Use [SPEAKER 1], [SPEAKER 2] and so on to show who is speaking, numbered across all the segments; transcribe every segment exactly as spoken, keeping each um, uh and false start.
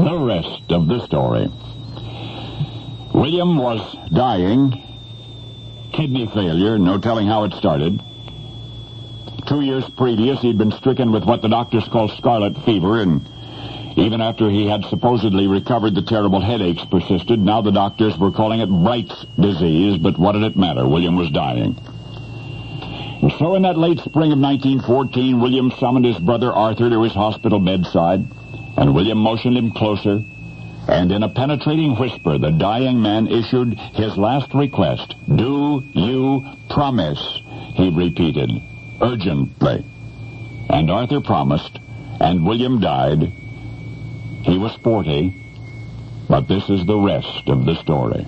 [SPEAKER 1] The rest of the story. William was dying. Kidney failure, no telling how it started. Two years previous, he'd been stricken with what the doctors call scarlet fever, and even after he had supposedly recovered, the terrible headaches persisted. Now the doctors were calling it Bright's disease, but what did it matter? William was dying. And so in that late spring of nineteen fourteen, William summoned his brother Arthur to his hospital bedside, and William motioned him closer, and in a penetrating whisper, the dying man issued his last request. "Do you promise?" he repeated, urgently. And Arthur promised, and William died. He was forty, but this is the rest of the story.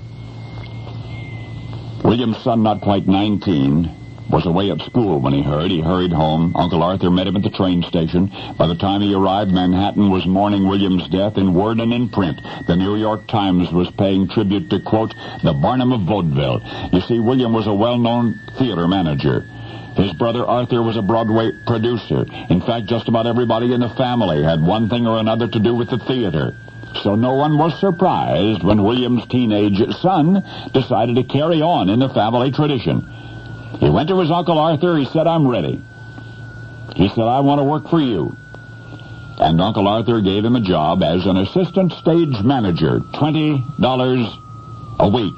[SPEAKER 1] William's son, not quite nineteen, was away at school when he heard. He hurried home. Uncle Arthur met him at the train station. By the time he arrived, Manhattan was mourning William's death in word and in print. The New York Times was paying tribute to, quote, the Barnum of vaudeville. You see, William was a well-known theater manager. His brother Arthur was a Broadway producer. In fact, just about everybody in the family had one thing or another to do with the theater. So no one was surprised when William's teenage son decided to carry on in the family tradition. He went to his Uncle Arthur. He said, "I'm ready." He said, "I want to work for you." And Uncle Arthur gave him a job as an assistant stage manager, twenty dollars a week.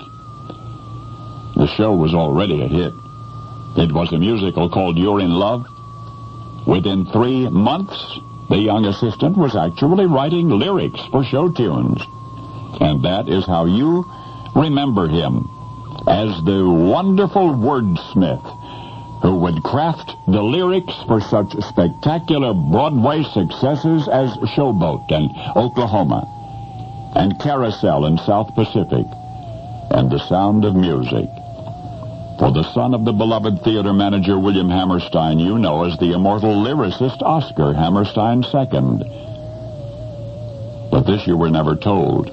[SPEAKER 1] The show was already a hit. It was a musical called You're in Love. Within three months, the young assistant was actually writing lyrics for show tunes. And that is how you remember him, as the wonderful wordsmith who would craft the lyrics for such spectacular Broadway successes as Showboat and Oklahoma, and Carousel in South Pacific, and The Sound of Music. For the son of the beloved theater manager William Hammerstein, you know as the immortal lyricist Oscar Hammerstein the Second. But this you were never told.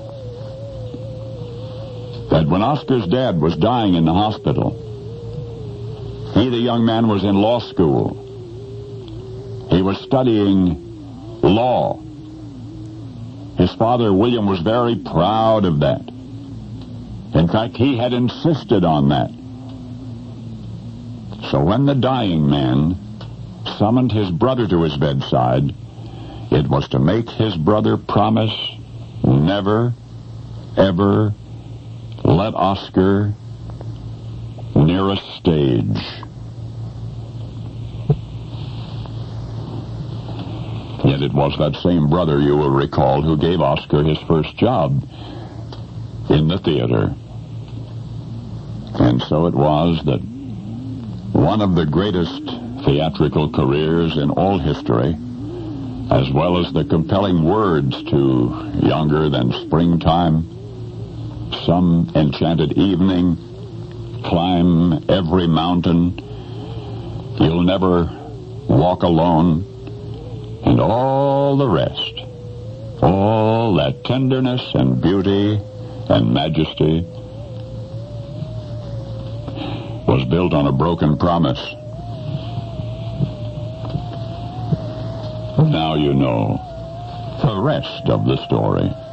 [SPEAKER 1] That when Oscar's dad was dying in the hospital, he, the young man, was in law school. He was studying law. His father, William, was very proud of that. In fact, he had insisted on that. So when the dying man summoned his brother to his bedside, it was to make his brother promise never, ever let Oscar near a stage. Yet it was that same brother, you will recall, who gave Oscar his first job in the theater. And so it was that one of the greatest theatrical careers in all history, as well as the compelling words to Younger Than Springtime, Some Enchanted Evening, Climb Every Mountain, You'll Never Walk Alone, and all the rest, all that tenderness and beauty and majesty was built on a broken promise. Now you know the rest of the story.